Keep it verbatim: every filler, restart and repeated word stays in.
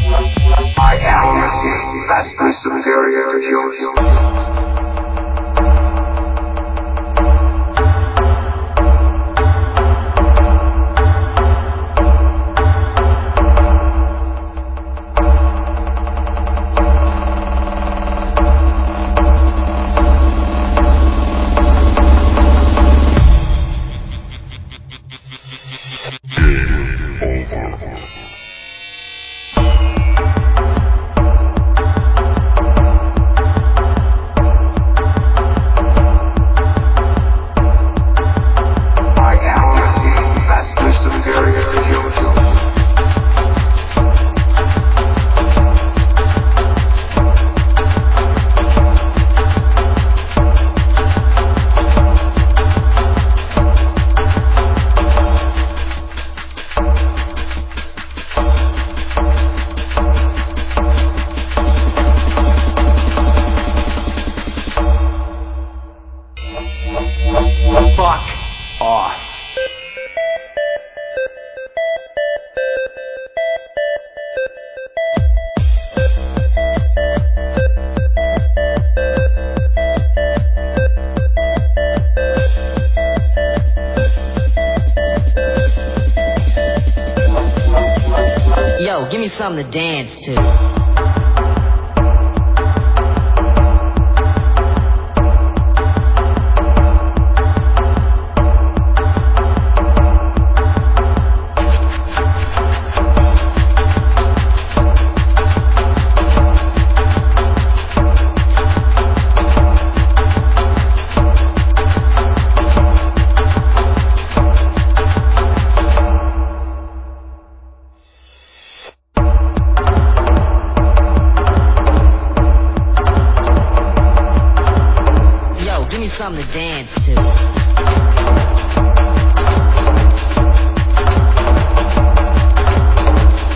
I am the machine that is superior to you. Fuck off. Yo, give me something to dance to. Give me something to dance to.